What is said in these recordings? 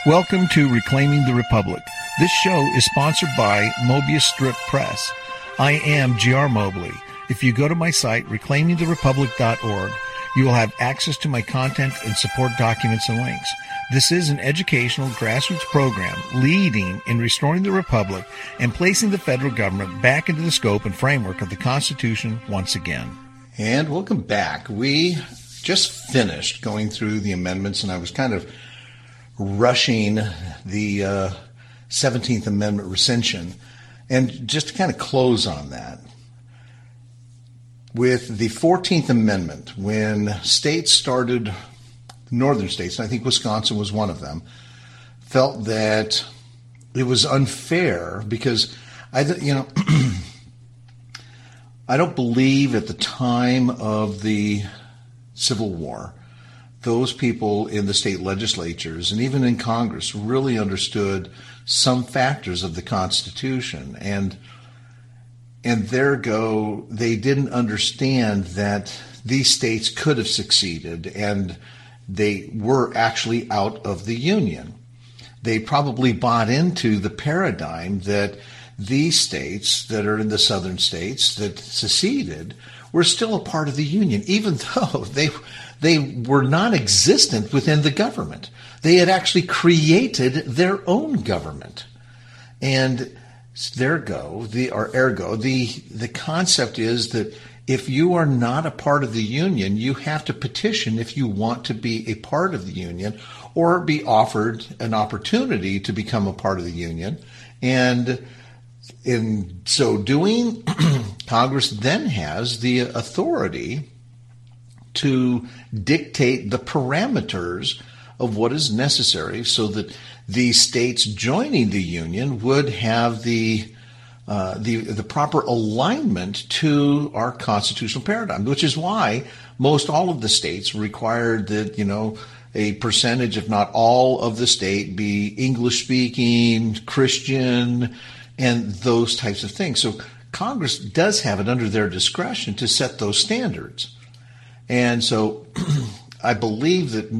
Welcome to Reclaiming the Republic. This show is sponsored by Mobius Strip Press. I am G.R. Mobley. If you go to my site, reclaimingtherepublic.org, you will have access to my content and support documents and links. This is an educational grassroots program leading in restoring the Republic and placing the federal government back into the scope and framework of the Constitution once again. And welcome back. We just finished going through the amendments, and I was kind of rushing the 17th Amendment rescission. And just to kind of close on that, with the 14th Amendment, when states started, northern states, and I think Wisconsin was one of them, felt that it was unfair because, I don't believe at the time of the Civil War, those people in the state legislatures and even in Congress really understood some factors of the Constitution. And they didn't understand that these states could have succeeded and they were actually out of the Union. They probably bought into the paradigm that these states that are in the southern states that seceded were still a part of the Union, even though they were non-existent within the government. They had actually created their own government. And ergo, the concept is that if you are not a part of the Union, you have to petition if you want to be a part of the Union or be offered an opportunity to become a part of the Union. And in so doing, Congress then has the authority to dictate the parameters of what is necessary so that the states joining the Union would have the proper alignment to our constitutional paradigm, which is why most all of the states required that, a percentage, if not all of the state, be English-speaking, Christian, and those types of things. So Congress does have it under their discretion to set those standards. And so I believe that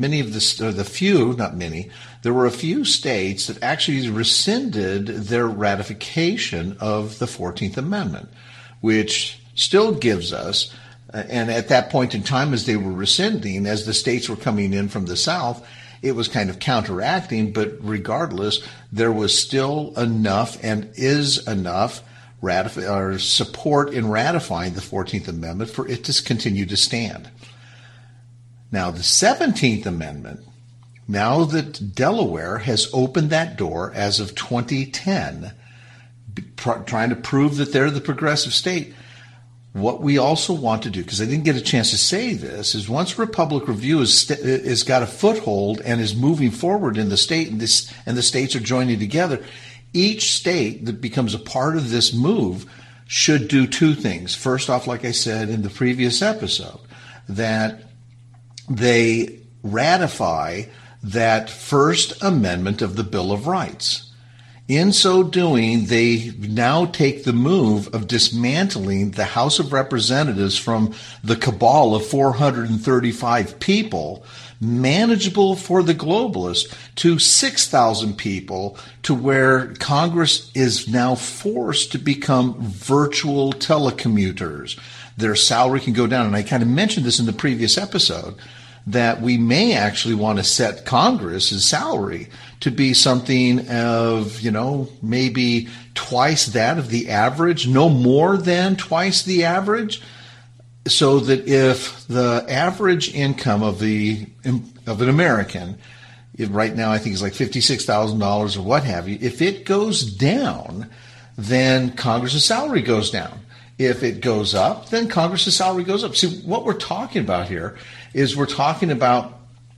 there were a few states that actually rescinded their ratification of the 14th Amendment, which still gives us, and at that point in time as they were rescinding, as the states were coming in from the South, it was kind of counteracting, but regardless, there was still enough and is enough support in ratifying the 14th Amendment for it to continue to stand. Now, the 17th Amendment, now that Delaware has opened that door as of 2010, trying to prove that they're the progressive state, what we also want to do, because I didn't get a chance to say this, is once Republic Review has got a foothold and is moving forward in the state, and the states are joining together, each state that becomes a part of this move should do two things. First off, like I said in the previous episode, that they ratify that First Amendment of the Bill of Rights. In so doing, they now take the move of dismantling the House of Representatives from the cabal of 435 people, manageable for the globalists, to 6,000 people, to where Congress is now forced to become virtual telecommuters. Their salary can go down. And I kind of mentioned this in the previous episode, that we may actually want to set Congress's salary to be something of, maybe twice that of the average, no more than twice the average, so that if the average income of an American, right now I think it's like $56,000 or what have you, if it goes down, then Congress's salary goes down. If it goes up, then Congress's salary goes up. See, what we're talking about here is we're talking about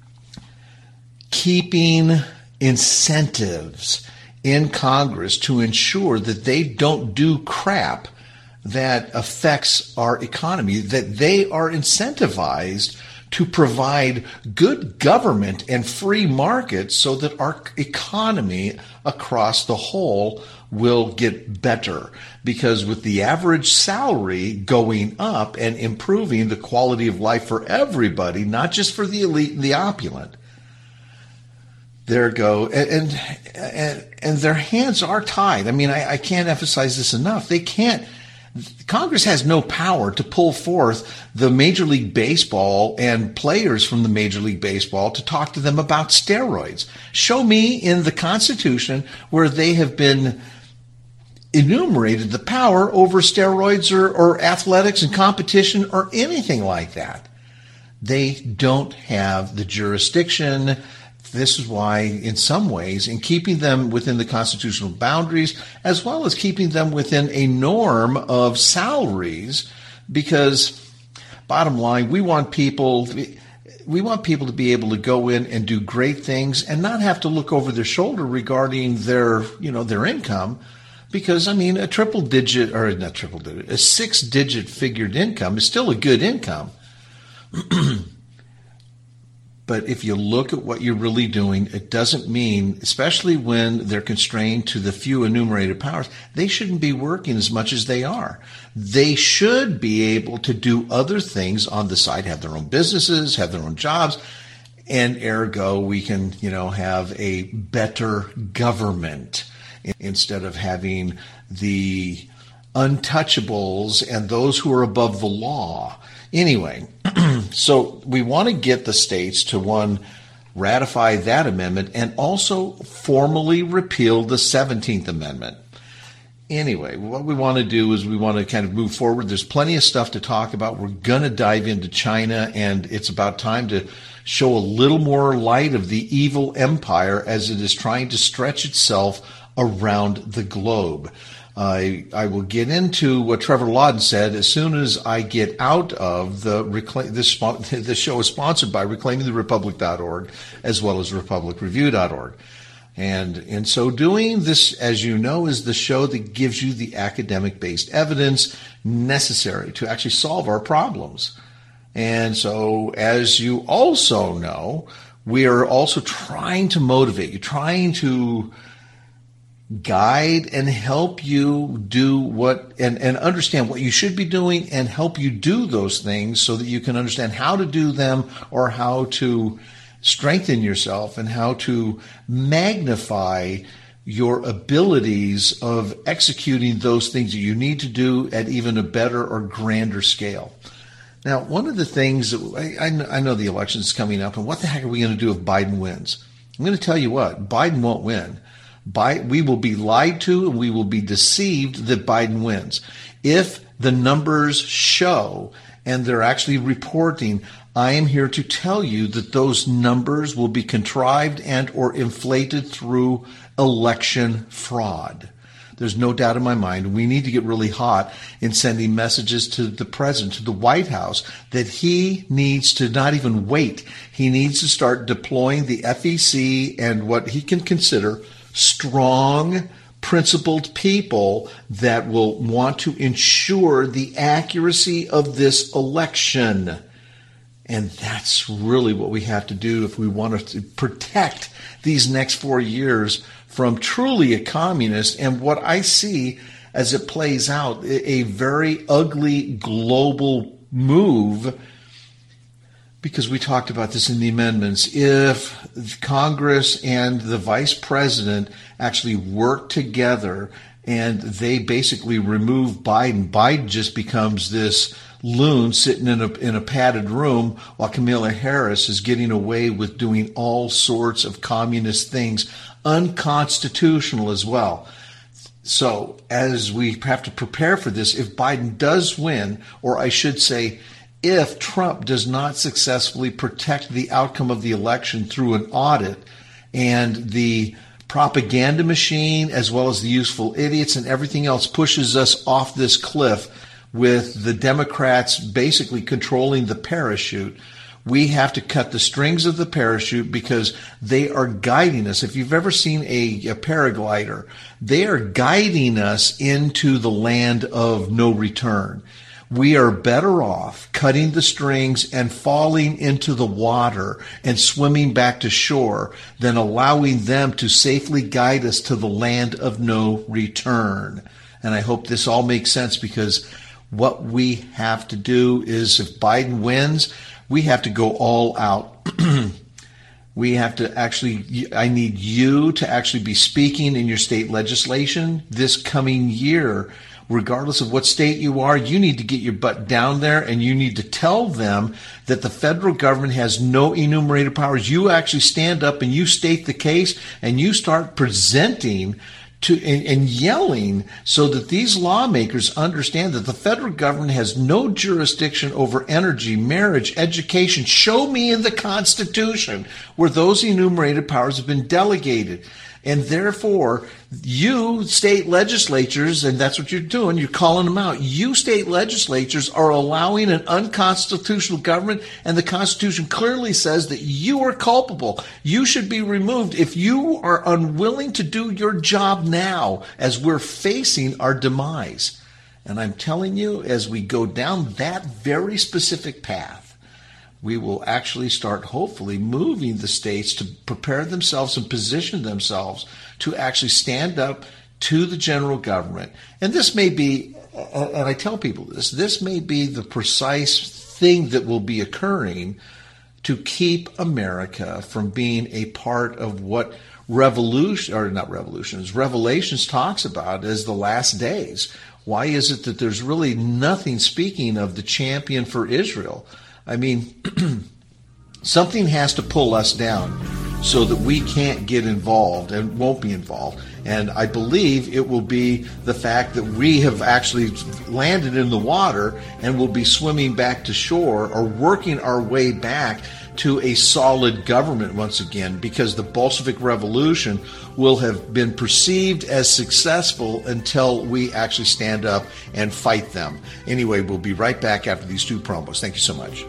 keeping incentives in Congress to ensure that they don't do crap that affects our economy, that they are incentivized to provide good government and free markets so that our economy across the whole will get better. Because with the average salary going up and improving the quality of life for everybody, not just for the elite and the opulent, there go. And their hands are tied. I mean, I can't emphasize this enough. They can't. Congress has no power to pull forth the Major League Baseball and players from the Major League Baseball to talk to them about steroids. Show me in the Constitution where they have been enumerated the power over steroids or athletics and competition or anything like that. They don't have the jurisdiction. This is why, in some ways, in keeping them within the constitutional boundaries, as well as keeping them within a norm of salaries, because bottom line, we want people to be able to go in and do great things and not have to look over their shoulder regarding their income. Because, I mean, a 6-digit figured income is still a good income. But if you look at what you're really doing, it doesn't mean, especially when they're constrained to the few enumerated powers, they shouldn't be working as much as they are. They should be able to do other things on the side, have their own businesses, have their own jobs, and ergo we can, have a better government instead of having the untouchables and those who are above the law. Anyway, so we want to get the states to, one, ratify that amendment and also formally repeal the 17th Amendment. Anyway, what we want to do is we want to kind of move forward. There's plenty of stuff to talk about. We're going to dive into China, and it's about time to show a little more light of the evil empire as it is trying to stretch itself around the globe. I will get into what Trevor Lawden said as soon as I get out of this show is sponsored by ReclaimingTheRepublic.org as well as RepublicReview.org. And in so doing, this, as you know, is the show that gives you the academic-based evidence necessary to actually solve our problems. And so, as you also know, we are also trying to motivate you, trying to guide and help you do what and understand what you should be doing and help you do those things so that you can understand how to do them or how to strengthen yourself and how to magnify your abilities of executing those things that you need to do at even a better or grander scale. Now, one of the things that I know the election is coming up, and what the heck are we going to do if Biden wins? I'm going to tell you what, Biden won't win. We will be lied to and we will be deceived that Biden wins. If the numbers show and they're actually reporting, I am here to tell you that those numbers will be contrived and or inflated through election fraud. There's no doubt in my mind. We need to get really hot in sending messages to the president, to the White House, that he needs to not even wait. He needs to start deploying the FEC and what he can consider strong, principled people that will want to ensure the accuracy of this election. And that's really what we have to do if we want to protect these next 4 years from truly a communist and what I see as it plays out, a very ugly global move. Because we talked about this in the amendments, if Congress and the vice president actually work together and they basically remove Biden just becomes this loon sitting in a padded room while Kamala Harris is getting away with doing all sorts of communist things, unconstitutional as well. So as we have to prepare for this, if Biden does win, or I should say, if Trump does not successfully protect the outcome of the election through an audit and the propaganda machine as well as the useful idiots and everything else pushes us off this cliff with the Democrats basically controlling the parachute, we have to cut the strings of the parachute because they are guiding us. If you've ever seen a paraglider, they are guiding us into the land of no return. We are better off cutting the strings and falling into the water and swimming back to shore than allowing them to safely guide us to the land of no return. And I hope this all makes sense, because what we have to do is, if Biden wins, we have to go all out. We have to I need you to actually be speaking in your state legislation this coming year. Regardless of what state you are, you need to get your butt down there and you need to tell them that the federal government has no enumerated powers. You actually stand up and you state the case and you start presenting and yelling so that these lawmakers understand that the federal government has no jurisdiction over energy, marriage, education. Show me in the Constitution where those enumerated powers have been delegated. And therefore, you state legislatures, and that's what you're doing, you're calling them out. You state legislatures are allowing an unconstitutional government, and the Constitution clearly says that you are culpable. You should be removed if you are unwilling to do your job now as we're facing our demise. And I'm telling you, as we go down that very specific path, we will actually start hopefully moving the states to prepare themselves and position themselves to actually stand up to the general government. And this may be, and I tell people this may be the precise thing that will be occurring to keep America from being a part of what Revelations talks about as the last days. Why is it that there's really nothing speaking of the champion for Israel? I mean, something has to pull us down so that we can't get involved and won't be involved. And I believe it will be the fact that we have actually landed in the water and will be swimming back to shore or working our way back to a solid government once again, because the Bolshevik Revolution will have been perceived as successful until we actually stand up and fight them. Anyway, we'll be right back after these two promos. Thank you so much.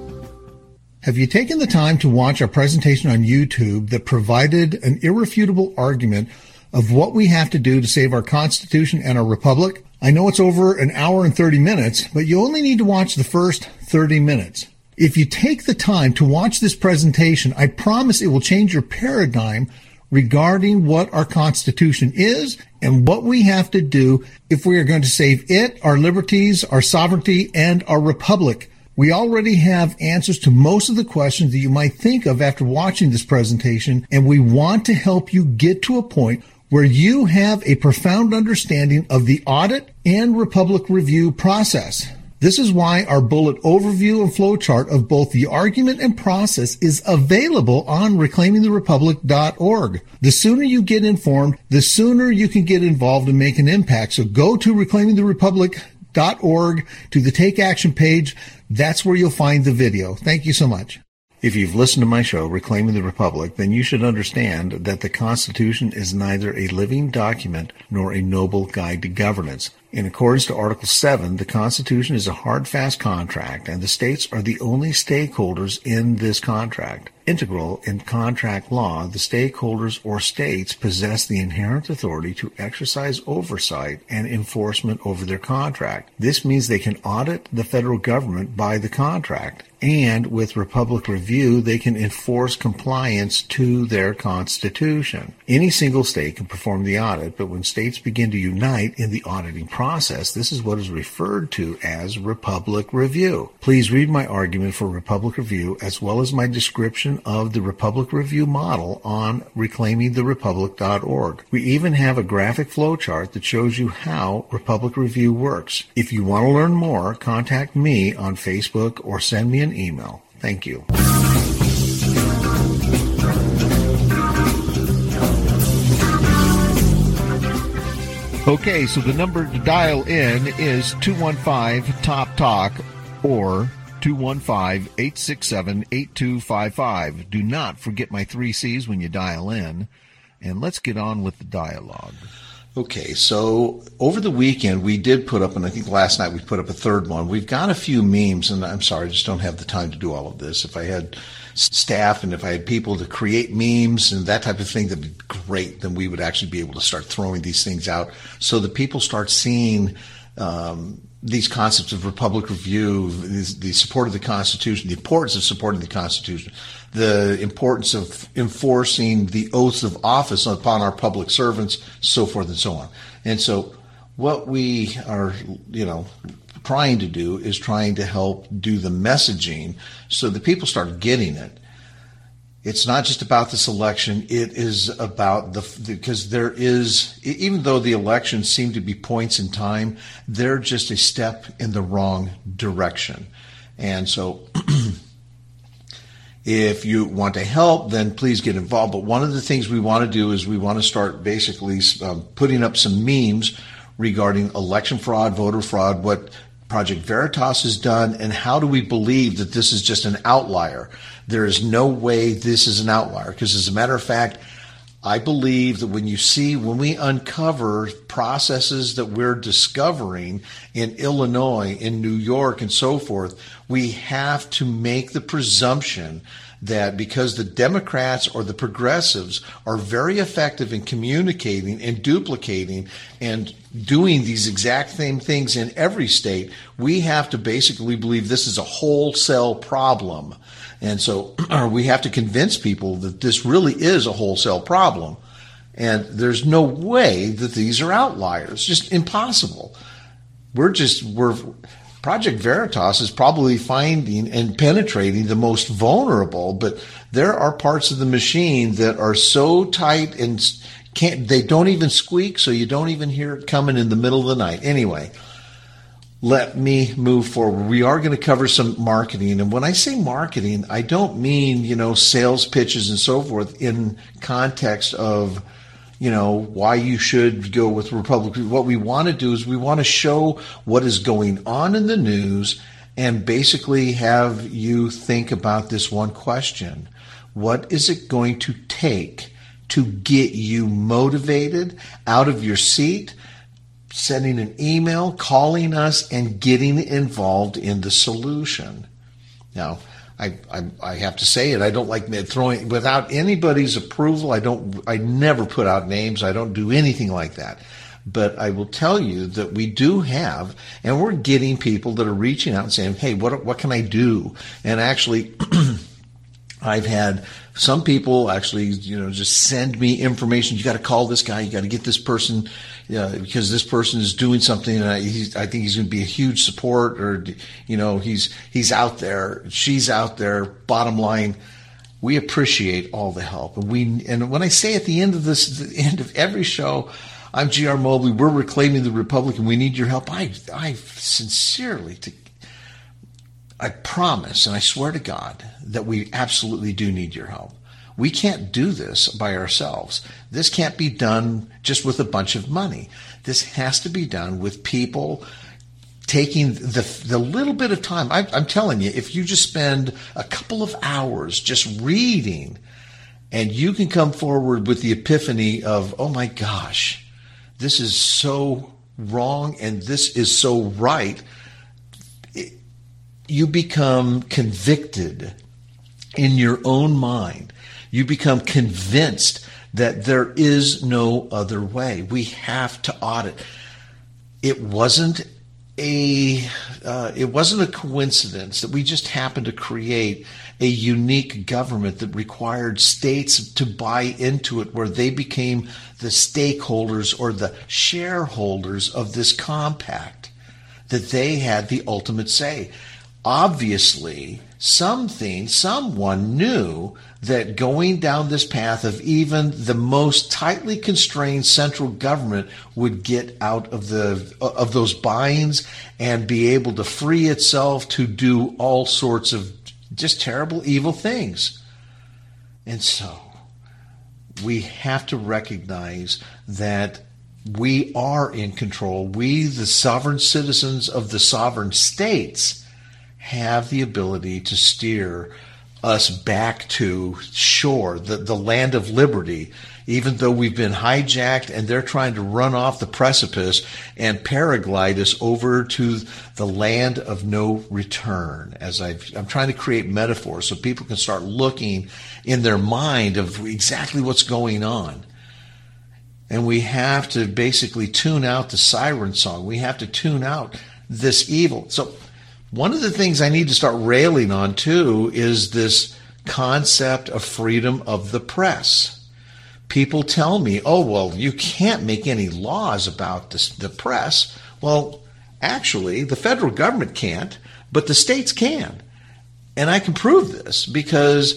Have you taken the time to watch our presentation on YouTube that provided an irrefutable argument of what we have to do to save our Constitution and our Republic? I know it's over an hour and 30 minutes, but you only need to watch the first 30 minutes. If you take the time to watch this presentation, I promise it will change your paradigm regarding what our Constitution is and what we have to do if we are going to save it, our liberties, our sovereignty, and our republic. We already have answers to most of the questions that you might think of after watching this presentation, and we want to help you get to a point where you have a profound understanding of the audit and republic review process. This is why our bullet overview and flowchart of both the argument and process is available on reclaimingtherepublic.org. The sooner you get informed, the sooner you can get involved and make an impact. So go to reclaimingtherepublic.org to the Take Action page. That's where you'll find the video. Thank you so much. If you've listened to my show, Reclaiming the Republic, then you should understand that the Constitution is neither a living document nor a noble guide to governance. In accordance to Article 7, the Constitution is a hard, fast contract, and the states are the only stakeholders in this contract. Integral in contract law, the stakeholders or states possess the inherent authority to exercise oversight and enforcement over their contract. This means they can audit the federal government by the contract, and with Republic Review, they can enforce compliance to their Constitution. Any single state can perform the audit, but when states begin to unite in the auditing process, this is what is referred to as Republic Review. Please read my argument for Republic Review as well as my description of the Republic Review model on reclaimingtherepublic.org. We even have a graphic flowchart that shows you how Republic Review works. If you want to learn more, contact me on Facebook or send me an email. Thank you. Okay, so the number to dial in is 215-TOP-TALK or 215-867-8255. Do not forget my 3 C's when you dial in, and let's get on with the dialogue. Okay, so over the weekend we did put up, and I think last night we put up a third one. We've got a few memes, and I'm sorry, I just don't have the time to do all of this. If I had staff and if I had people to create memes and that type of thing, that'd be great. Then we would actually be able to start throwing these things out so that people start seeing these concepts of Republic Review, the support of the Constitution, the importance of supporting the Constitution, the importance of enforcing the oaths of office upon our public servants, so forth and so on. And so what we are, trying to do is trying to help do the messaging so that people start getting it. It's not just about this election. It is about because there is, even though the elections seem to be points in time, they're just a step in the wrong direction. And so if you want to help, then please get involved. But one of the things we want to do is we want to start basically putting up some memes regarding election fraud, voter fraud, what Project Veritas has done, and how do we believe that this is just an outlier? There is no way this is an outlier, because as a matter of fact, I believe that when we uncover processes that we're discovering in Illinois, in New York, and so forth, we have to make the presumption that because the Democrats or the progressives are very effective in communicating and duplicating and doing these exact same things in every state, we have to basically believe this is a wholesale problem. And so we have to convince people that this really is a wholesale problem. And there's no way that these are outliers. Just impossible. Project Veritas is probably finding and penetrating the most vulnerable, but there are parts of the machine that are so tight and they don't even squeak, so you don't even hear it coming in the middle of the night. Anyway, let me move forward. We are going to cover some marketing. And when I say marketing, I don't mean, sales pitches and so forth in context of, why you should go with Republicans. What we want to do is we want to show what is going on in the news and basically have you think about this one question. What is it going to take to get you motivated out of your seat, sending an email, calling us, and getting involved in the solution? Now, I have to say it. I don't like throwing without anybody's approval. I never put out names. I don't do anything like that. But I will tell you that we do have, and we're getting people that are reaching out and saying, "Hey, what can I do?" And actually, I've had some people actually, just send me information. You got to call this guy. You got to get this person, because this person is doing something, and I think he's going to be a huge support. Or, he's out there, she's out there. Bottom line, we appreciate all the help, and when I say at the end of every show, I'm G.R. Mobley. We're reclaiming the Republic, and we need your help. I sincerely. I promise, and I swear to God, that we absolutely do need your help. We can't do this by ourselves. This can't be done just with a bunch of money. This has to be done with people taking the little bit of time. I'm telling you, if you just spend a couple of hours just reading, and you can come forward with the epiphany of, oh my gosh, this is so wrong and this is so right, you become convicted in your own mind. You become convinced that there is no other way. We have to audit. It wasn't a coincidence that we just happened to create a unique government that required states to buy into it, where they became the stakeholders or the shareholders of this compact, that they had the ultimate say. Obviously, someone knew that going down this path of even the most tightly constrained central government would get out of those binds and be able to free itself to do all sorts of just terrible, evil things. And so we have to recognize that we are in control. We, the sovereign citizens of the sovereign states, have the ability to steer us back to shore, the land of liberty, even though we've been hijacked and they're trying to run off the precipice and paraglide us over to the land of no return. As I'm trying to create metaphors so people can start looking in their mind of exactly what's going on. And we have to basically tune out the siren song. We have to tune out this evil. So one of the things I need to start railing on, too, is this concept of freedom of the press. People tell me, oh, well, you can't make any laws about the press. Well, actually, the federal government can't, but the states can. And I can prove this because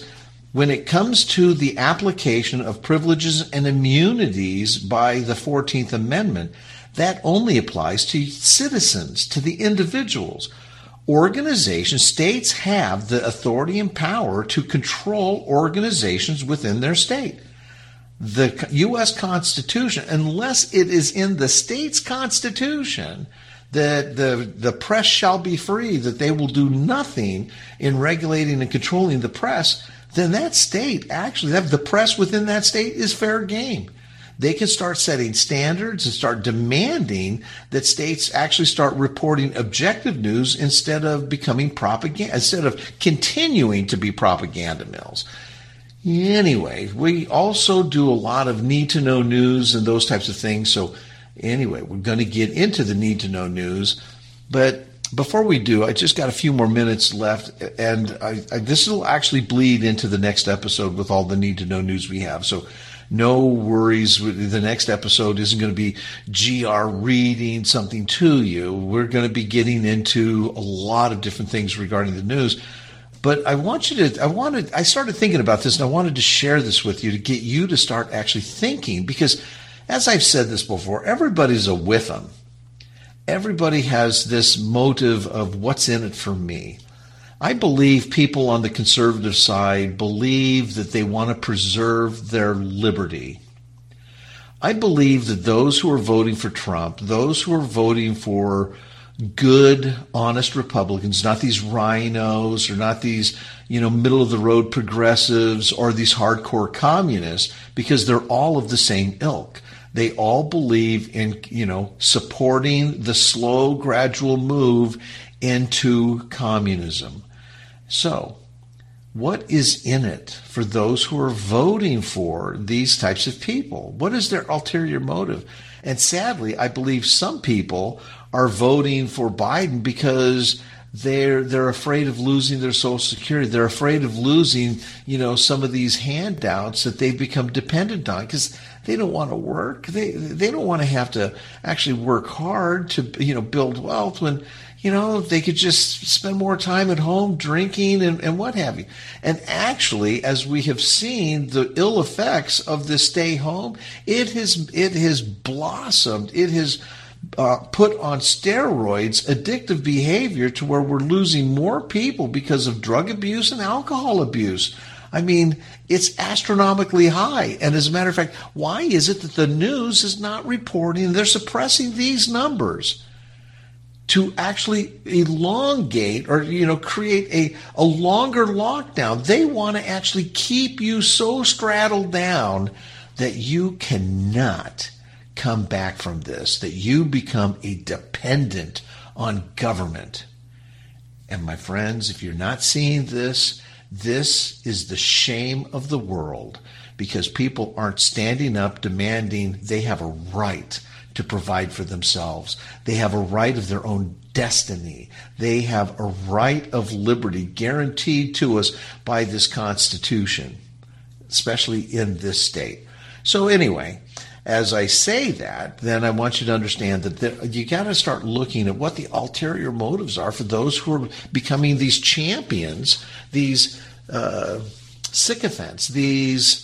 when it comes to the application of privileges and immunities by the 14th Amendment, that only applies to citizens, to the individuals. Organizations, states have the authority and power to control organizations within their state. The U.S. Constitution, unless it is in the state's constitution that the press shall be free, that they will do nothing in regulating and controlling the press, then that state, actually, the press within that state is fair game. They can start setting standards and start demanding that states actually start reporting objective news instead of becoming propaganda, instead of continuing to be propaganda mills. Anyway, we also do a lot of need-to-know news and those types of things. So anyway, we're going to get into the need-to-know news. But before we do, I just got a few more minutes left, and this will actually bleed into the next episode with all the need-to-know news we have. So no worries. The next episode isn't going to be GR reading something to you. We're going to be getting into a lot of different things regarding the news. But I started thinking about this, and I wanted to share this with you to get you to start actually thinking, because as I've said this before, everybody's a with 'em. Everybody has this motive of what's in it for me. I believe people on the conservative side believe that they want to preserve their liberty. I believe that those who are voting for Trump, those who are voting for good, honest Republicans, not these rhinos or not these, middle-of-the-road progressives or these hardcore communists, because they're all of the same ilk. They all believe in, supporting the slow, gradual move into communism. So, what is in it for those who are voting for these types of people? What is their ulterior motive? And sadly, I believe some people are voting for Biden because they're afraid of losing their Social Security. They're afraid of losing, some of these handouts that they've become dependent on, because they don't want to work. They don't want to have to actually work hard to, build wealth when, they could just spend more time at home drinking and what have you. And actually, as we have seen the ill effects of this stay home, it has blossomed. It has put on steroids addictive behavior to where we're losing more people because of drug abuse and alcohol abuse. I mean, it's astronomically high. And as a matter of fact, why is it that the news is not reporting? They're suppressing these numbers to actually elongate or, create a longer lockdown. They want to actually keep you so straddled down that you cannot come back from this, that you become a dependent on government. And my friends, if you're not seeing this, this is the shame of the world, because people aren't standing up demanding they have a right to provide for themselves. They have a right of their own destiny. They have a right of liberty guaranteed to us by this Constitution, especially in this state. So anyway, as I say that, then I want you to understand that you got to start looking at what the ulterior motives are for those who are becoming these champions, these sycophants, these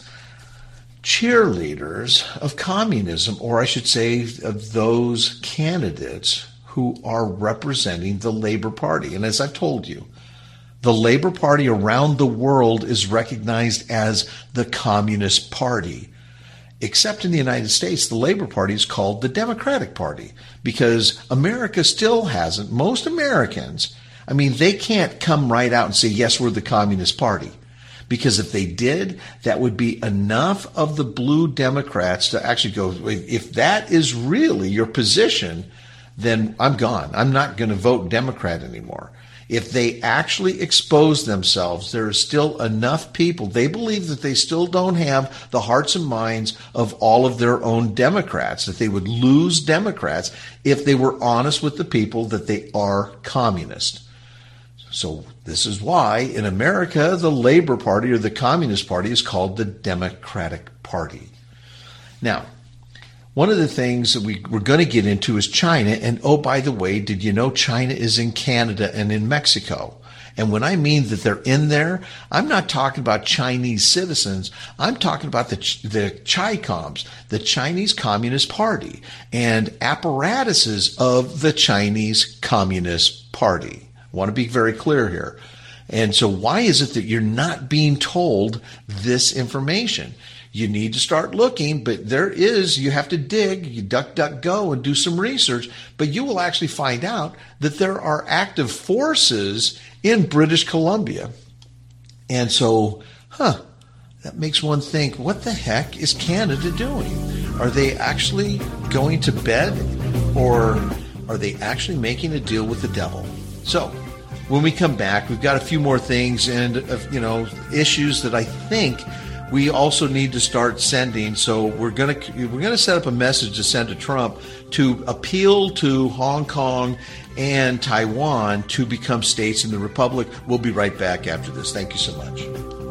cheerleaders of communism, or I should say of those candidates who are representing the Labor Party. And as I've told you, the Labor Party around the world is recognized as the Communist Party. Except in the United States, the Labor Party is called the Democratic Party, because America still hasn't, most Americans, they can't come right out and say, yes, we're the Communist Party. Because if they did, that would be enough of the blue Democrats to actually go, if that is really your position, then I'm gone. I'm not going to vote Democrat anymore. If they actually expose themselves, there is still enough people. They believe that they still don't have the hearts and minds of all of their own Democrats, that they would lose Democrats if they were honest with the people that they are communist. So this is why in America, the Labor Party or the Communist Party is called the Democratic Party. Now, one of the things that we're going to get into is China. And oh, by the way, did you know China is in Canada and in Mexico? And when I mean that they're in there, I'm not talking about Chinese citizens. I'm talking about the Chi-Coms, the Chinese Communist Party, and apparatuses of the Chinese Communist Party. I want to be very clear here. And so why is it that you're not being told this information? You need to start looking, but you have to dig, you duck, go and do some research, but you will actually find out that there are active forces in British Columbia. And so, that makes one think, what the heck is Canada doing? Are they actually going to bed, or are they actually making a deal with the devil? So, when we come back, we've got a few more things and, issues that I think we also need to start sending. So we're gonna set up a message to send to Trump to appeal to Hong Kong and Taiwan to become states in the Republic. We'll be right back after this. Thank you so much.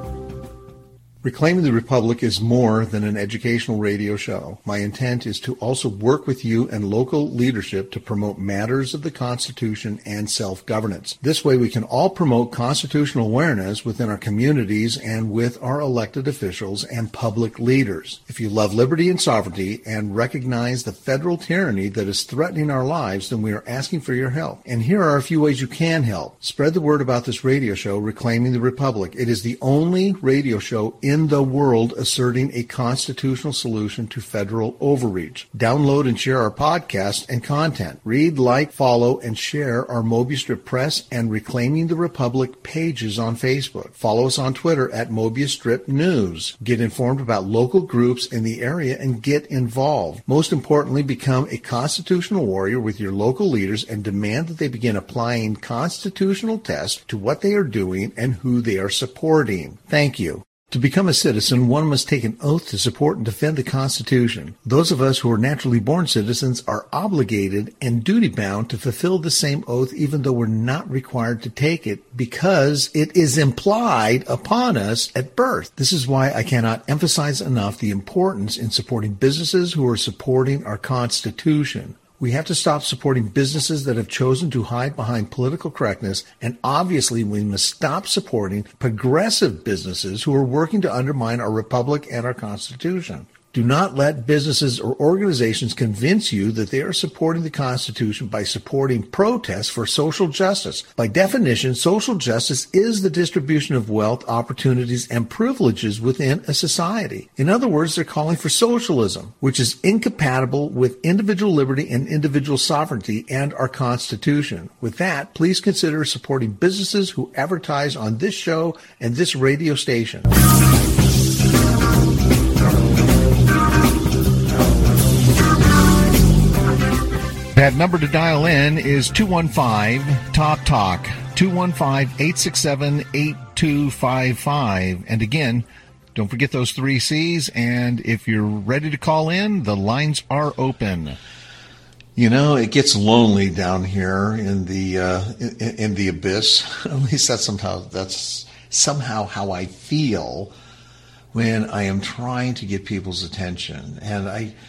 Reclaiming the Republic is more than an educational radio show. My intent is to also work with you and local leadership to promote matters of the Constitution and self-governance. This way we can all promote constitutional awareness within our communities and with our elected officials and public leaders. If you love liberty and sovereignty and recognize the federal tyranny that is threatening our lives, then we are asking for your help. And here are a few ways you can help. Spread the word about this radio show, Reclaiming the Republic. It is the only radio show in the world asserting a constitutional solution to federal overreach. Download and share our podcast and content. Read, like, follow, and share our Mobius Strip Press and Reclaiming the Republic pages on Facebook. Follow us on Twitter at Mobius Strip News. Get informed about local groups in the area and get involved. Most importantly, become a constitutional warrior with your local leaders and demand that they begin applying constitutional tests to what they are doing and who they are supporting. Thank you. To become a citizen, one must take an oath to support and defend the Constitution. Those of us who are naturally born citizens are obligated and duty-bound to fulfill the same oath even though we're not required to take it because it is implied upon us at birth. This is why I cannot emphasize enough the importance in supporting businesses who are supporting our Constitution. We have to stop supporting businesses that have chosen to hide behind political correctness, and obviously we must stop supporting progressive businesses who are working to undermine our republic and our Constitution. Do not let businesses or organizations convince you that they are supporting the Constitution by supporting protests for social justice. By definition, social justice is the distribution of wealth, opportunities, and privileges within a society. In other words, they're calling for socialism, which is incompatible with individual liberty and individual sovereignty and our Constitution. With that, please consider supporting businesses who advertise on this show and this radio station. That number to dial in is 215-TALK-TALK, 215-867-8255. And again, don't forget those 3 C's. And if you're ready to call in, the lines are open. You know, it gets lonely down here in the abyss. At least that's somehow how I feel when I am trying to get people's attention. And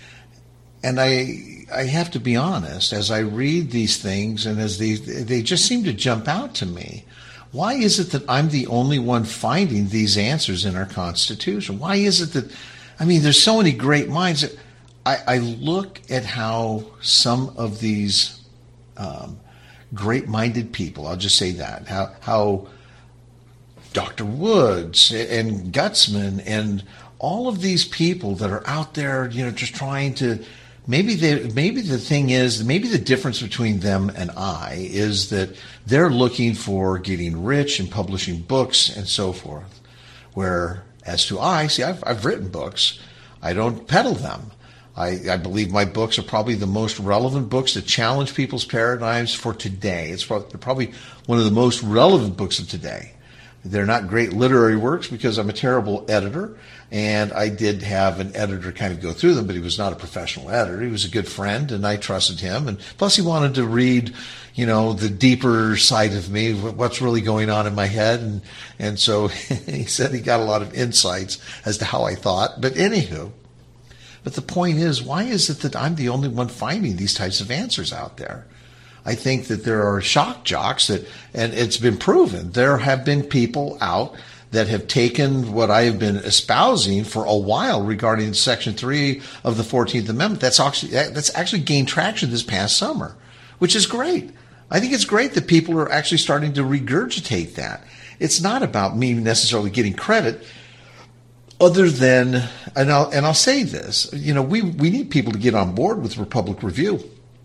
I have to be honest, as I read these things and as they just seem to jump out to me. Why is it that I'm the only one finding these answers in our Constitution? Why is it that, there's so many great minds that I look at how some of these great-minded people, I'll just say that, how Dr. Woods and Gutzman and all of these people that are out there, just trying to, maybe the thing is, maybe the difference between them and I is that they're looking for getting rich and publishing books and so forth. Where as to I've written books. I don't peddle them. I believe my books are probably the most relevant books to challenge people's paradigms for today. They're probably one of the most relevant books of today. They're not great literary works because I'm a terrible editor, and I did have an editor kind of go through them, but he was not a professional editor. He was a good friend, and I trusted him. And plus he wanted to read, the deeper side of me, what's really going on in my head. And so he said he got a lot of insights as to how I thought. But anywho, but the point is, why is it that I'm the only one finding these types of answers out there? I think that there are shock jocks and it's been proven. There have been people out that have taken what I have been espousing for a while regarding Section 3 of the 14th Amendment. That's actually gained traction this past summer, which is great. I think it's great that people are actually starting to regurgitate that. It's not about me necessarily getting credit, other than, and I'll say this, we need people to get on board with Republic Review.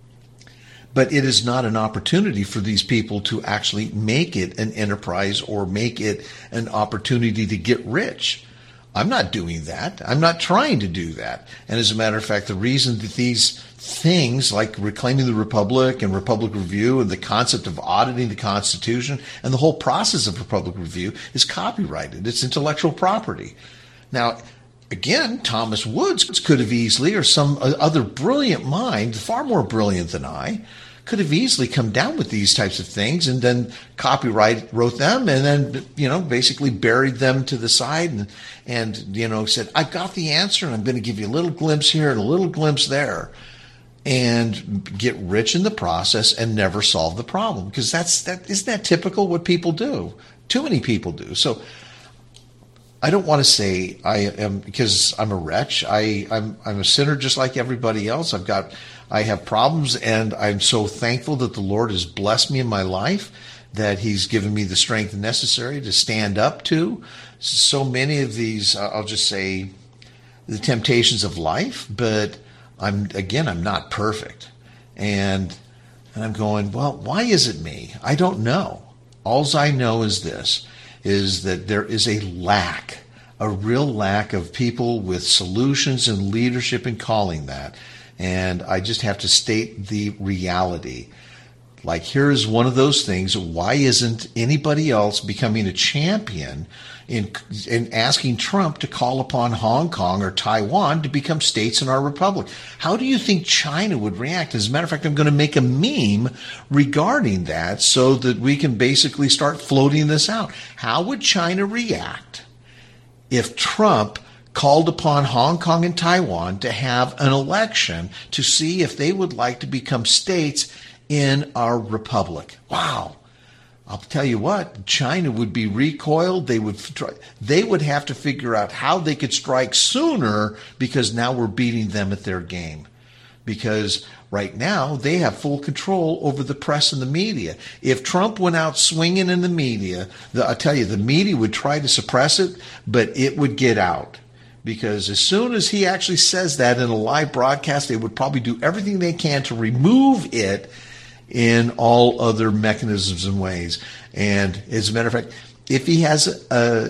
But it is not an opportunity for these people to actually make it an enterprise or make it an opportunity to get rich. I'm not doing that. I'm not trying to do that. And as a matter of fact, the reason that these things like Reclaiming the Republic and Republic Review and the concept of auditing the Constitution and the whole process of Republic Review is copyrighted. It's intellectual property. Now, again, Thomas Woods could have easily, or some other brilliant mind, far more brilliant than I, could have easily come down with these types of things and then wrote them and then, basically buried them to the side and said, I've got the answer and I'm going to give you a little glimpse here and a little glimpse there and get rich in the process and never solve the problem. Because isn't that typical what people do? Too many people do. So I don't want to say I am, because I'm a wretch. I'm a sinner just like everybody else. I have problems, and I'm so thankful that the Lord has blessed me in my life, that He's given me the strength necessary to stand up to so many of these, I'll just say, the temptations of life. But I'm not perfect. And I'm going, well, why is it me? I don't know. All I know is this, is that there is a real lack of people with solutions and leadership in calling that. And I just have to state the reality. Like, here's one of those things. Why isn't anybody else becoming a champion in asking Trump to call upon Hong Kong or Taiwan to become states in our republic? How do you think China would react? As a matter of fact, I'm going to make a meme regarding that so that we can basically start floating this out. How would China react if Trump called upon Hong Kong and Taiwan to have an election to see if they would like to become states in our republic? Wow. I'll tell you what, China would be recoiled. They would have to figure out how they could strike sooner, because now we're beating them at their game. Because right now they have full control over the press and the media. If Trump went out swinging in the media, I'll tell you, the media would try to suppress it, but it would get out. Because as soon as he actually says that in a live broadcast, they would probably do everything they can to remove it in all other mechanisms and ways. And as a matter of fact, if he has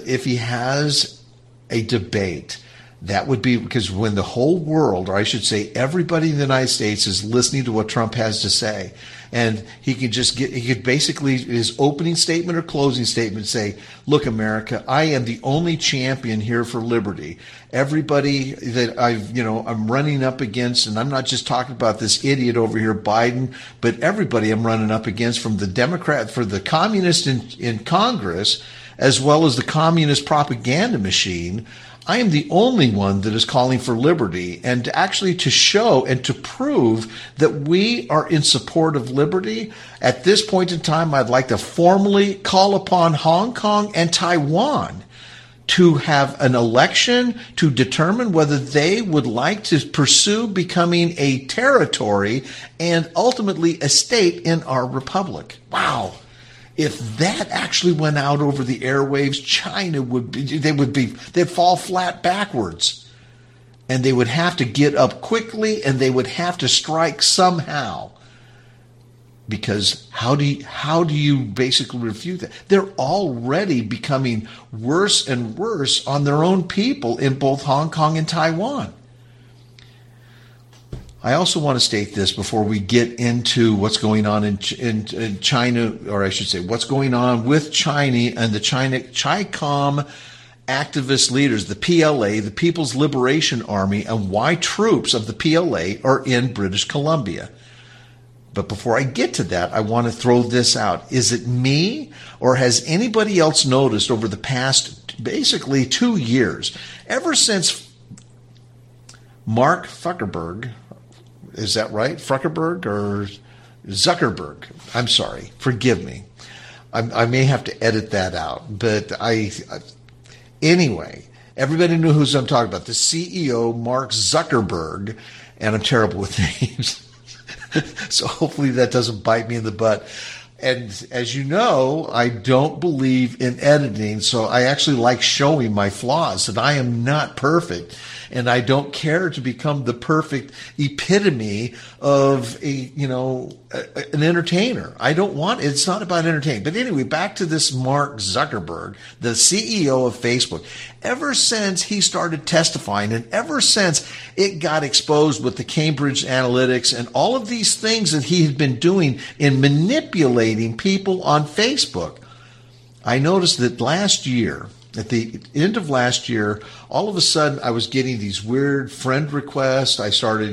a debate, that would be, because when the whole world, or I should say everybody in the United States, is listening to what Trump has to say, and he could basically, his opening statement or closing statement, say, look, America, I am the only champion here for liberty. Everybody that I'm running up against, and I'm not just talking about this idiot over here, Biden, but everybody I'm running up against, from the Democrat, for the communist in Congress, as well as the communist propaganda machine, I am the only one that is calling for liberty, and actually to show and to prove that we are in support of liberty. At this point in time, I'd like to formally call upon Hong Kong and Taiwan to have an election to determine whether they would like to pursue becoming a territory and ultimately a state in our republic. Wow. If that actually went out over the airwaves, China they'd fall flat backwards. And they would have to get up quickly, and they would have to strike somehow. Because how do you basically refute that? They're already becoming worse and worse on their own people in both Hong Kong and Taiwan. I also want to state this before we get into what's going on in China, or I should say what's going on with China and the Chi-Com activist leaders, the PLA, the People's Liberation Army, and why troops of the PLA are in British Columbia. But before I get to that, I want to throw this out. Is it me, or has anybody else noticed over the past basically 2 years, ever since Mark Zuckerberg, is that right? Zuckerberg, or Zuckerberg. I'm sorry. Forgive me. I may have to edit that out. But anyway, everybody knew who I'm talking about. The CEO, Mark Zuckerberg. And I'm terrible with names. So hopefully that doesn't bite me in the butt. And as you know, I don't believe in editing, so I actually like showing my flaws, that I am not perfect. And I don't care to become the perfect epitome of an entertainer. I don't want, it's not about entertaining. But anyway, back to this Mark Zuckerberg, the CEO of Facebook. Ever since he started testifying and ever since it got exposed with the Cambridge Analytics and all of these things that he had been doing in manipulating people on Facebook, I noticed that last year, at the end of last year, all of a sudden I was getting these weird friend requests. I started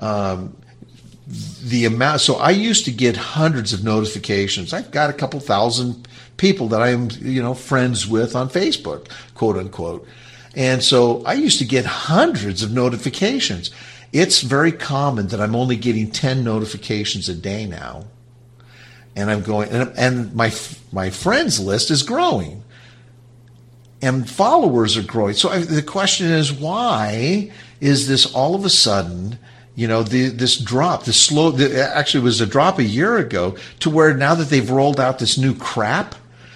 the amount. So I used to get hundreds of notifications. I've got a couple thousand people that I'm, friends with on Facebook, quote unquote. And so I used to get hundreds of notifications. It's very common that I'm only getting 10 notifications a day now. And I'm going, and my friends list is growing. And followers are growing. So the question is, why is this all of a sudden, this drop, this slow, actually it was a drop a year ago, to where now that they've rolled out this new crap,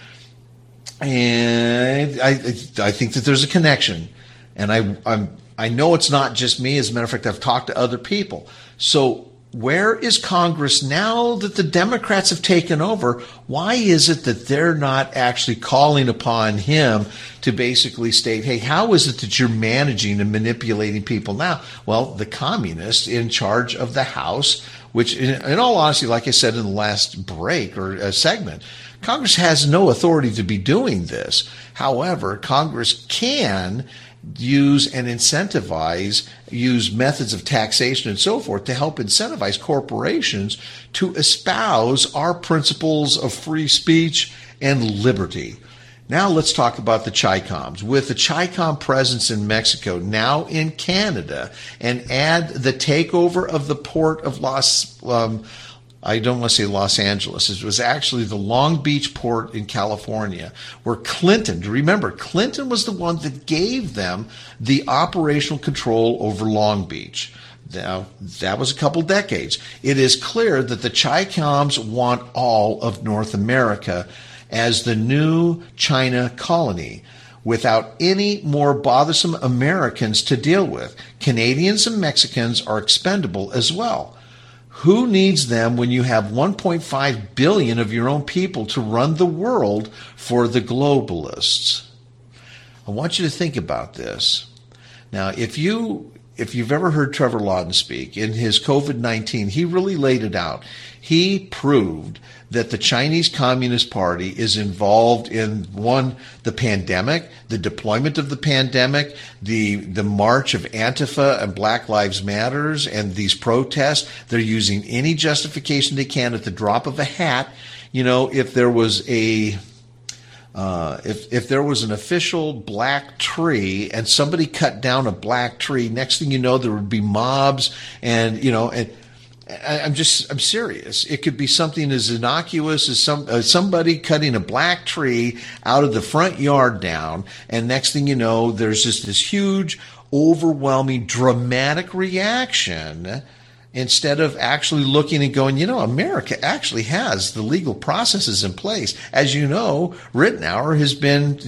and I think that there's a connection. And I know it's not just me. As a matter of fact, I've talked to other people. So where is Congress now that the Democrats have taken over? Why is it that they're not actually calling upon him to basically state, hey, how is it that you're managing and manipulating people now? Well, the communists in charge of the House, which in all honesty, like I said in the last break or segment, Congress has no authority to be doing this. However, Congress can use and use methods of taxation and so forth to help incentivize corporations to espouse our principles of free speech and liberty. Now let's talk about the Chicoms. With the Chicom presence in Mexico, now in Canada, and add the takeover of the port of I don't want to say Los Angeles. It was actually the Long Beach port in California, where Clinton was the one that gave them the operational control over Long Beach. Now, that was a couple decades. It is clear that the Chicoms want all of North America as the new China colony, without any more bothersome Americans to deal with. Canadians and Mexicans are expendable as well. Who needs them when you have 1.5 billion of your own people to run the world for the globalists? I want you to think about this. Now, if you've ever heard Trevor Lawton speak, in his COVID-19, he really laid it out. He proved that the Chinese Communist Party is involved in, the pandemic, the deployment of the pandemic, the march of Antifa and Black Lives Matters and these protests. They're using any justification they can at the drop of a hat. If there was if there was an official black tree and somebody cut down a black tree, next thing you know, there would be mobs and I'm serious. It could be something as innocuous as somebody cutting a black tree out of the front yard down, and next thing you know, there's just this huge, overwhelming, dramatic reaction, instead of actually looking and going, America actually has the legal processes in place. As you know, Rittenhour has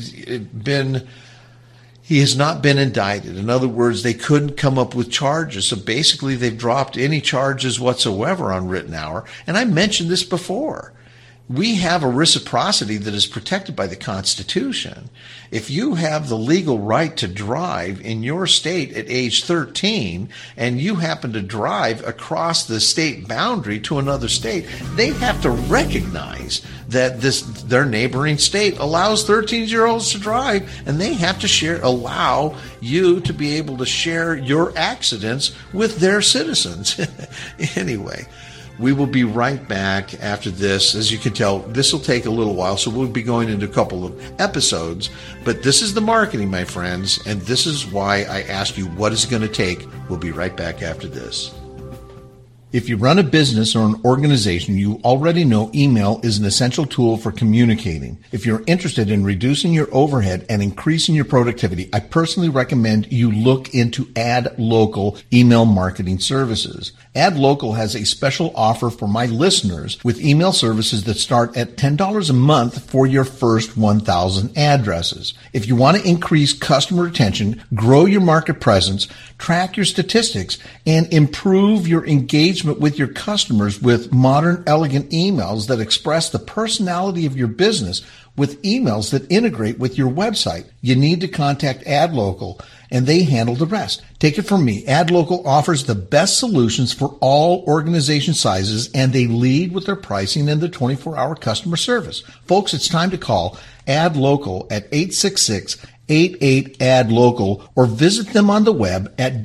he has not been indicted. In other words, they couldn't come up with charges. So basically, they've dropped any charges whatsoever on Rittenhour. And I mentioned this before. We have a reciprocity that is protected by the Constitution. If you have the legal right to drive in your state at age 13 and you happen to drive across the state boundary to another state, they have to recognize that their neighboring state allows 13-year-olds to drive, and they have to allow you to be able to share your accidents with their citizens. Anyway, we will be right back after this. As you can tell, this will take a little while, so we'll be going into a couple of episodes. But this is the marketing, my friends, and this is why I asked you what is it going to take. We'll be right back after this. If you run a business or an organization, you already know email is an essential tool for communicating. If you're interested in reducing your overhead and increasing your productivity, I personally recommend you look into AdLocal email marketing services. AdLocal has a special offer for my listeners with email services that start at $10 a month for your first 1,000 addresses. If you want to increase customer retention, grow your market presence, track your statistics, and improve your engagement with your customers with modern, elegant emails that express the personality of your business with emails that integrate with your website, you need to contact AdLocal, and they handle the rest. Take it from me. AdLocal offers the best solutions for all organization sizes, and they lead with their pricing and their 24-hour customer service. Folks, it's time to call AdLocal at 866-88-ADLOCAL or visit them on the web at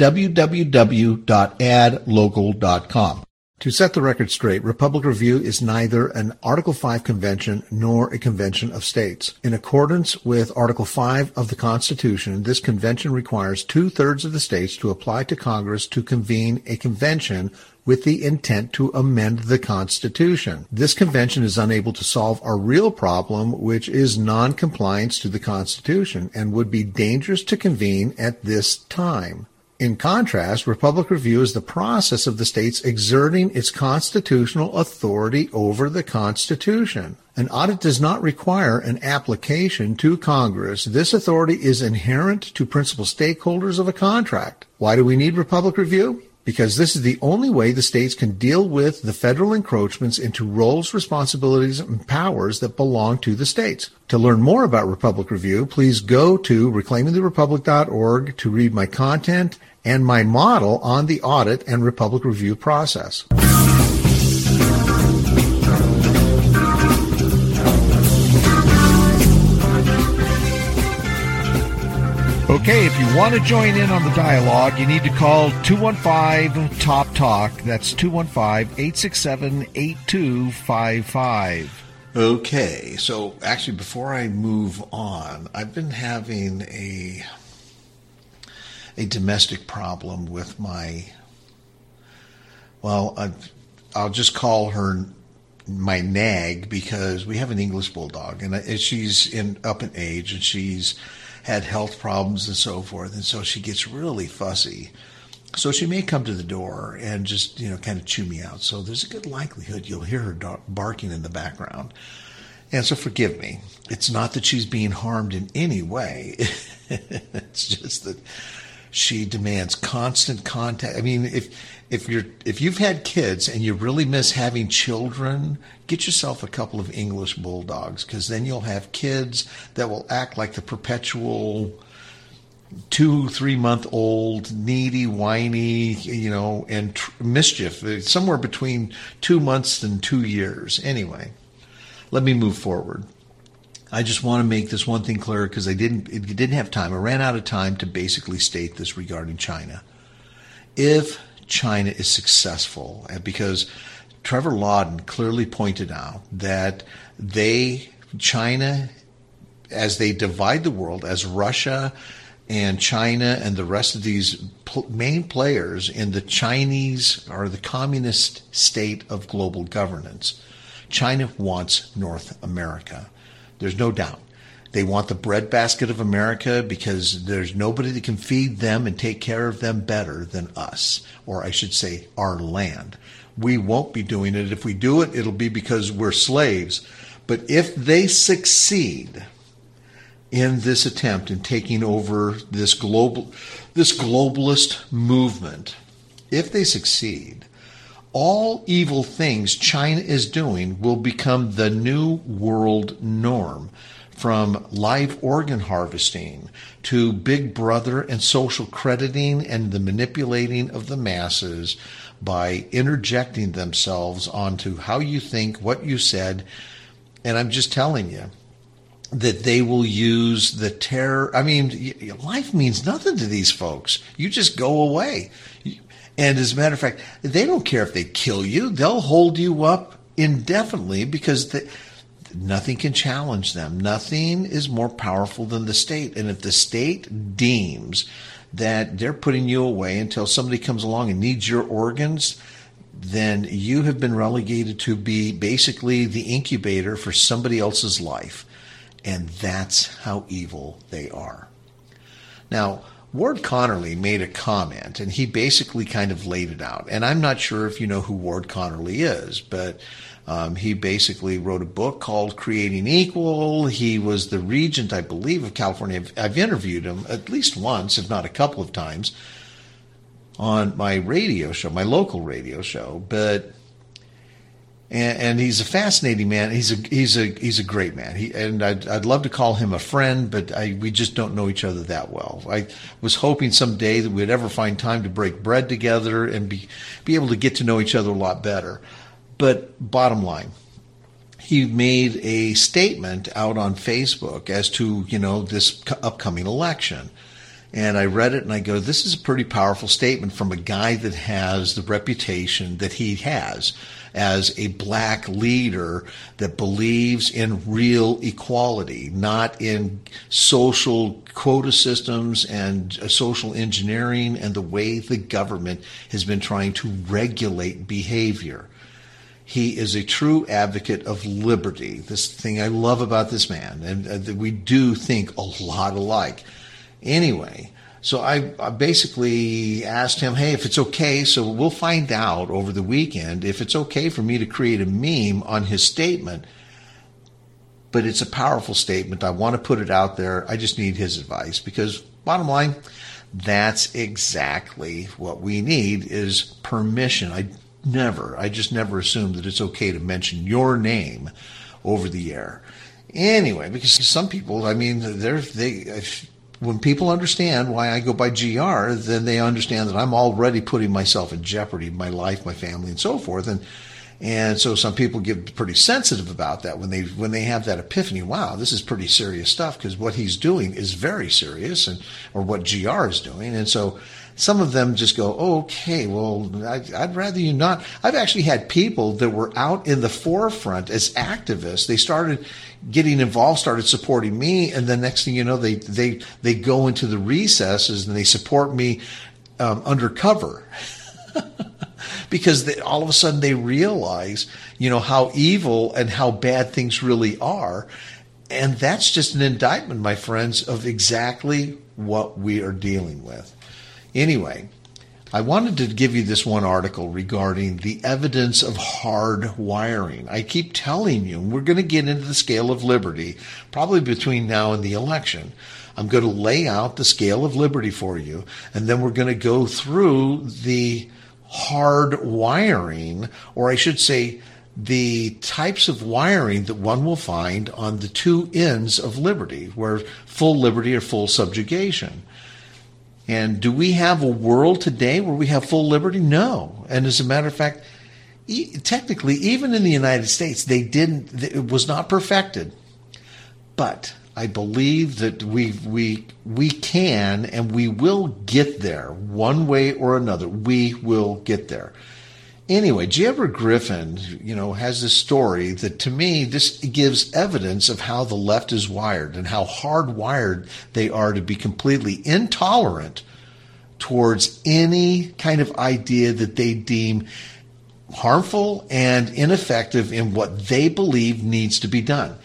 www.adlocal.com. To set the record straight, Republic Review is neither an Article 5 convention nor a convention of states. In accordance with Article 5 of the Constitution, this convention requires 2/3 of the states to apply to Congress to convene a convention with the intent to amend the Constitution. This convention is unable to solve our real problem, which is non-compliance to the Constitution, and would be dangerous to convene at this time. In contrast, Republic Review is the process of the states exerting its constitutional authority over the Constitution. An audit does not require an application to Congress. This authority is inherent to principal stakeholders of a contract. Why do we need Republic Review? Because this is the only way the states can deal with the federal encroachments into roles, responsibilities, and powers that belong to the states. To learn more about Republic Review, please go to reclaimingtherepublic.org to read my content and my model on the audit and Republic Review process. Okay, if you want to join in on the dialogue, you need to call 215-TOP-TALK. That's 215-867-8255. Okay, so actually before I move on, I've been having a domestic problem with I'll just call her my nag, because we have an English bulldog, and she's up in age, and she's had health problems and so forth, and so she gets really fussy. So she may come to the door and just, kind of chew me out. So there's a good likelihood you'll hear her barking in the background. And so forgive me. It's not that she's being harmed in any way. It's just that she demands constant contact. I mean, if you've had kids and you really miss having children, get yourself a couple of English bulldogs, because then you'll have kids that will act like the perpetual 2-3-month-old needy, whiny, and mischief, somewhere between 2 months and 2 years. Anyway, let me move forward. I just want to make this one thing clear, because I didn't have time. I ran out of time to basically state this regarding China. If China is successful, because Trevor Lawden clearly pointed out that China, as they divide the world, as Russia and China and the rest of these main players in the Chinese or the communist state of global governance, China wants North America. There's no doubt. They want the breadbasket of America, because there's nobody that can feed them and take care of them better than us, or I should say our land. We won't be doing it. If we do it, it'll be because we're slaves. But if they succeed in this attempt in taking over this globalist movement, if they succeed, all evil things China is doing will become the new world norm, from live organ harvesting to Big Brother and social crediting and the manipulating of the masses by interjecting themselves onto how you think, what you said. And I'm just telling you that they will use the terror. I mean, life means nothing to these folks. You just go away. And as a matter of fact, they don't care if they kill you. They'll hold you up indefinitely, because nothing can challenge them. Nothing is more powerful than the state. And if the state deems that they're putting you away until somebody comes along and needs your organs, then you have been relegated to be basically the incubator for somebody else's life. And that's how evil they are. Now, Ward Connerly made a comment, and he basically kind of laid it out. And I'm not sure if you know who Ward Connerly is, but he basically wrote a book called Creating Equal. He was the regent, I believe, of California. I've interviewed him at least once, if not a couple of times, on my radio show, my local radio show. And he's a fascinating man. He's a great man. I'd love to call him a friend, but we just don't know each other that well. I was hoping someday that we'd ever find time to break bread together and be able to get to know each other a lot better. But bottom line, he made a statement out on Facebook as to, this upcoming election. And I read it and I go, this is a pretty powerful statement from a guy that has the reputation that he has as a black leader that believes in real equality, not in social quota systems and social engineering and the way the government has been trying to regulate behavior. He is a true advocate of liberty. This thing I love about this man, and we do think a lot alike. Anyway, so I basically asked him, hey, if it's okay, so we'll find out over the weekend if it's okay for me to create a meme on his statement. But it's a powerful statement. I want to put it out there. I just need his advice because bottom line, that's exactly what we need is permission. I just never assumed that it's okay to mention your name over the air. Anyway, because some people, when people understand why I go by GR, then they understand that I'm already putting myself in jeopardy, my life, my family, and so forth. And so some people get pretty sensitive about that when they have that epiphany. Wow, this is pretty serious stuff because what he's doing is very serious, or what GR is doing. And so some of them just go, okay, well, I'd rather you not. I've actually had people that were out in the forefront as activists. They started getting involved, started supporting me, and the next thing you know, they go into the recesses and they support me undercover. Because all of a sudden they realize, how evil and how bad things really are. And that's just an indictment, my friends, of exactly what we are dealing with. Anyway, I wanted to give you this one article regarding the evidence of hard wiring. I keep telling you, we're going to get into the scale of liberty, probably between now and the election. I'm going to lay out the scale of liberty for you, and then we're going to go through the hard wiring, or I should say the types of wiring that one will find on the two ends of liberty, where full liberty or full subjugation. And do we have a world today where we have full liberty? No. And as a matter of fact, technically, even in the United States, it was not perfected. But I believe that we can and we will get there one way or another. We will get there. Anyway, J. Edward Griffin, has this story that to me, this gives evidence of how the left is wired and how hardwired they are to be completely intolerant towards any kind of idea that they deem harmful and ineffective in what they believe needs to be done.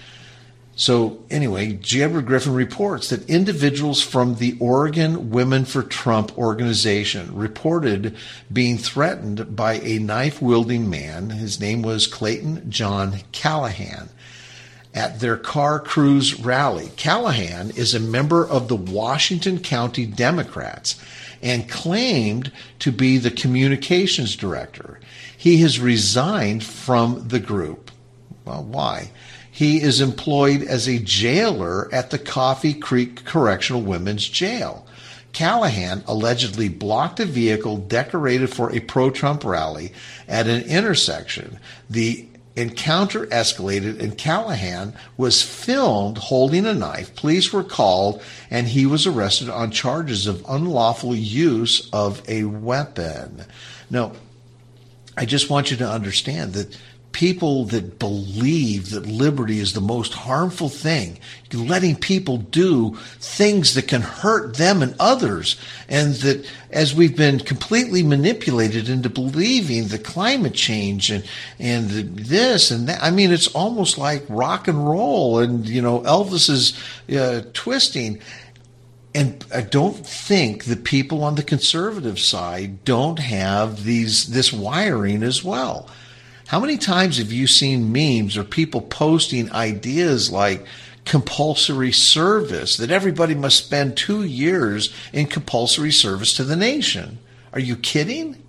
So anyway, J. Edward Griffin reports that individuals from the Oregon Women for Trump organization reported being threatened by a knife-wielding man. His name was Clayton John Callahan. At their Car Cruise rally. Callahan is a member of the Washington County Democrats and claimed to be the communications director. He has resigned from the group. Well, why? He is employed as a jailer at the Coffee Creek Correctional Women's Jail. Callahan allegedly blocked a vehicle decorated for a pro-Trump rally at an intersection. The encounter escalated and Callahan was filmed holding a knife. Police were called and he was arrested on charges of unlawful use of a weapon. Now, I just want you to understand that people that believe that liberty is the most harmful thing, letting people do things that can hurt them and others, and that as we've been completely manipulated into believing the climate change and this and that. I mean, it's almost like rock and roll and, Elvis's twisting. And I don't think the people on the conservative side don't have this wiring as well. How many times have you seen memes or people posting ideas like compulsory service, that everybody must spend 2 years in compulsory service to the nation? Are you kidding?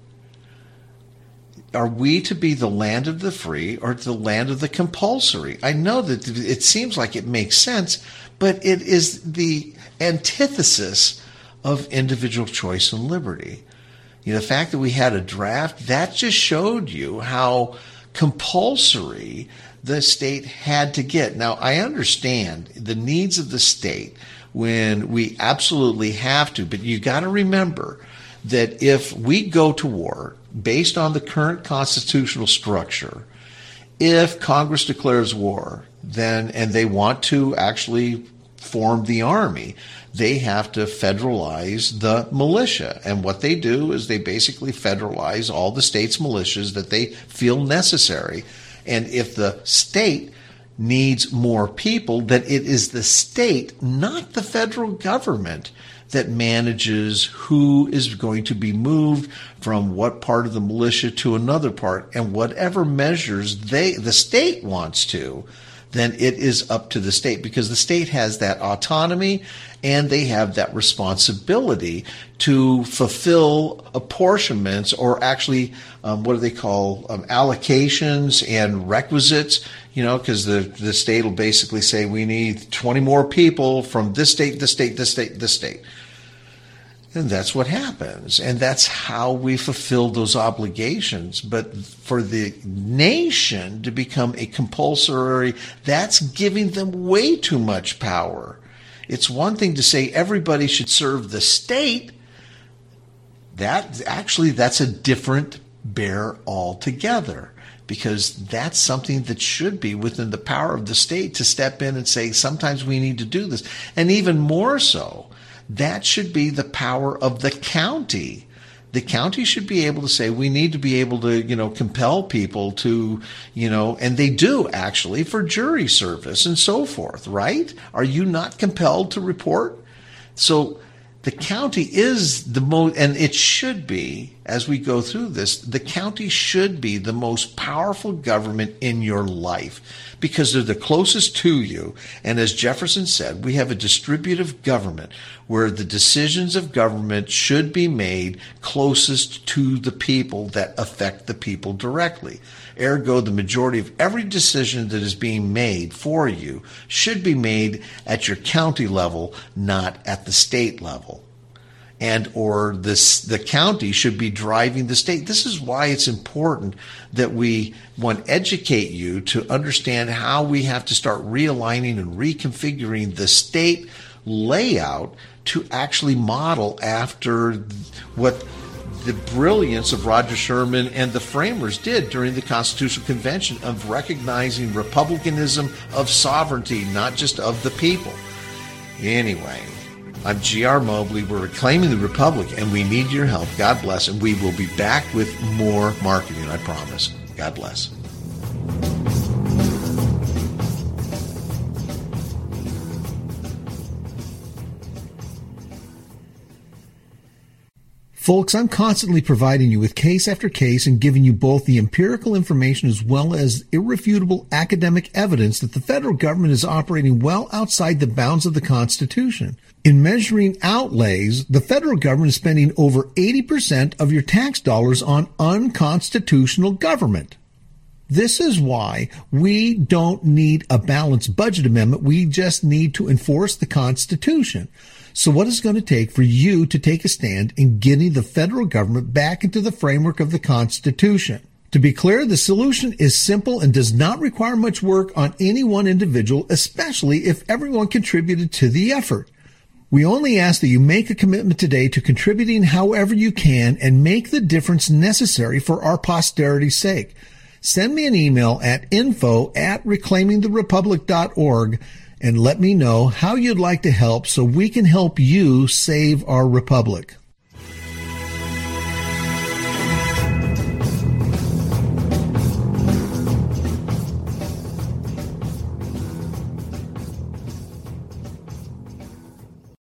Are we to be the land of the free or the land of the compulsory? I know that it seems like it makes sense, but it is the antithesis of individual choice and liberty. The fact that we had a draft, that just showed you how compulsory the state had to get. Now, I understand the needs of the state when we absolutely have to, but you got to remember that if we go to war based on the current constitutional structure, if Congress declares war, then, and they want to actually form the army, they have to federalize the militia. And what they do is they basically federalize all the state's militias that they feel necessary. And if the state needs more people, then it is the state, not the federal government, that manages who is going to be moved from what part of the militia to another part. And whatever measures the state wants to, then it is up to the state, because the state has that autonomy and they have that responsibility to fulfill apportionments, or actually, what do they call, allocations and requisites, because the state will basically say, we need 20 more people from this state, this state, this state, this state. And that's what happens. And that's how we fulfill those obligations. But for the nation to become a compulsory, that's giving them way too much power. It's one thing to say everybody should serve the state. That's a different bear altogether, because that's something that should be within the power of the state to step in and say, sometimes we need to do this. And even more so, that should be the power of the county. The county should be able to say, we need to be able to, compel people to, and they do actually for jury service and so forth, right? Are you not compelled to report? So the county is the most, and it should be, as we go through this, the county should be the most powerful government in your life, because they're the closest to you. And as Jefferson said, we have a distributive government where the decisions of government should be made closest to the people that affect the people directly. Ergo, the majority of every decision that is being made for you should be made at your county level, not at the state level. The county should be driving the state. This is why it's important that we educate you to understand how we have to start realigning and reconfiguring the state layout to actually model after what the brilliance of Roger Sherman and the framers did during the Constitutional Convention, of recognizing republicanism of sovereignty, not just of the people. Anyway, I'm G.R. Mobley. We're reclaiming the Republic, and we need your help. God bless, and we will be back with more marketing, I promise. God bless. Folks, I'm constantly providing you with case after case and giving you both the empirical information as well as irrefutable academic evidence that the federal government is operating well outside the bounds of the Constitution. In measuring outlays, the federal government is spending over 80% of your tax dollars on unconstitutional government. This is why we don't need a balanced budget amendment. We just need to enforce the Constitution. So what is it going to take for you to take a stand in getting the federal government back into the framework of the Constitution? To be clear, the solution is simple and does not require much work on any one individual, especially if everyone contributed to the effort. We only ask that you make a commitment today to contributing however you can and make the difference necessary for our posterity's sake. Send me an email at info@reclaimingtherepublic.org and let me know how you'd like to help so we can help you save our republic.